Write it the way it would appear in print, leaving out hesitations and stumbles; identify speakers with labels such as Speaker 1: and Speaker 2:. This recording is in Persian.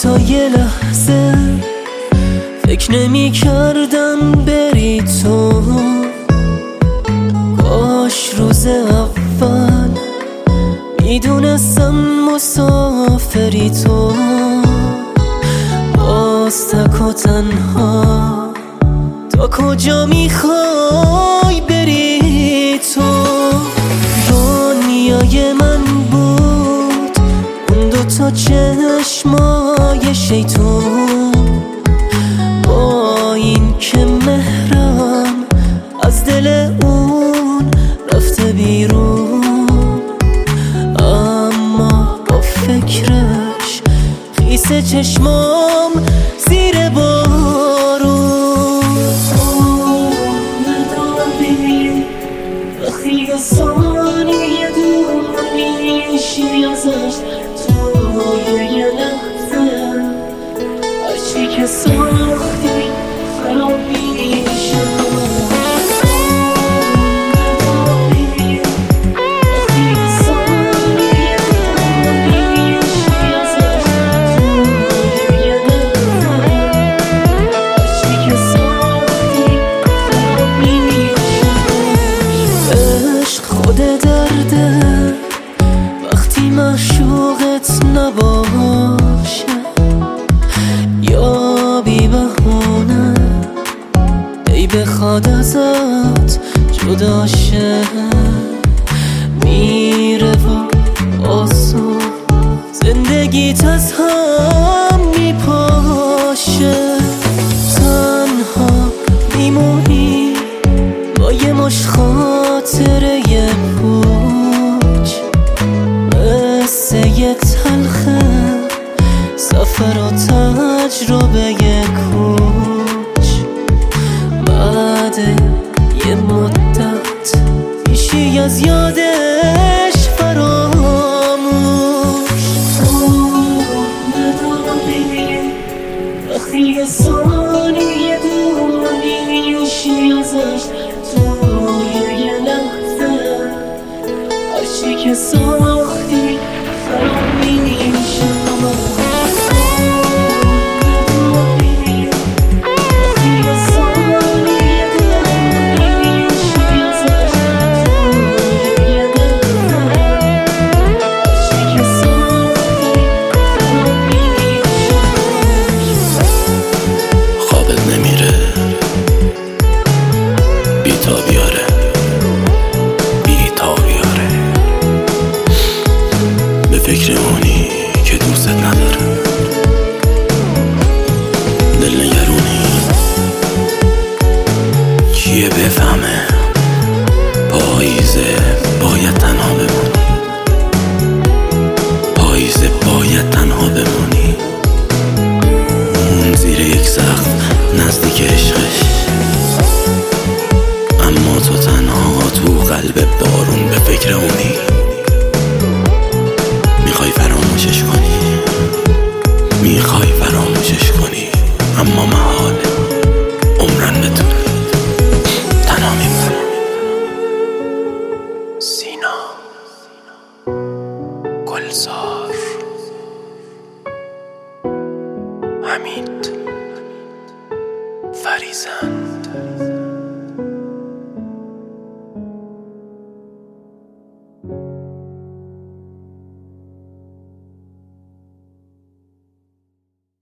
Speaker 1: حتی یه لحظه فکر نمی کردم بری تو. کاش روز اول میدونستم مسافری تو. باز تک و تنها تا کجا میخوای بری تو. دنیای من بود اون دوتا چشمای شیطون، با این که مهرم از دل اون رفته بیرون. اما با فکرش خیس چشمام زیر بارون. نداری وقتی یه ثانیه دور میشی ازش، توی یه لحظه هرچی که ساختی خراب میشه. وقتی معشوقت نباشه یا بی بهونه ای بخواد ازت جدا شه، میره و آسون زندگیت از هم میپاشه. تنها میمونی با یه مش خاطره پوچ، قصه یه تلخه سفر و تجربه کوچ. بعد یه مدت میشی از یادش فراموش. نداری وقتی یه ثانیه دور میشی ازش، توی یه لحظه هرچی که ساختی خراب میشه.
Speaker 2: فکر اونی که دوست نداره، دل نگرونی کیه بفهمه پاییزه باید تنها بمونی. پاییزه باید تنها بمونی، اون زیر یک سقف نزدیک عشقش، اما تو تنها تو قلب بارون به فکر اونی. میخوای فراموشش کنی، میخوای فراموشش کنی، اما محاله، عمرن بتونه تنها میمونه. سینا گلزار حمید فریزن.